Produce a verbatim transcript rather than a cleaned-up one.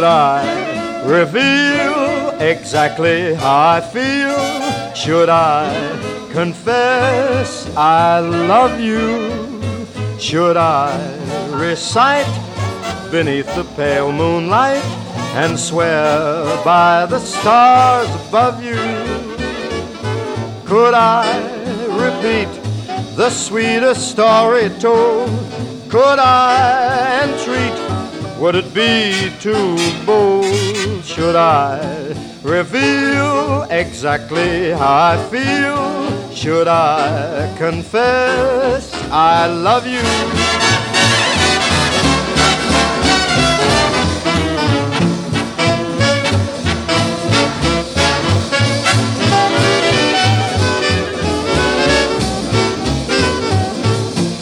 I reveal exactly how I feel? Should I confess I love you? Should I recite beneath the pale moonlight and swear by the stars above you? Could I repeat the sweetest story told? Could I entreat? Would it be too bold? Should I reveal exactly how I feel? Should I confess I love you?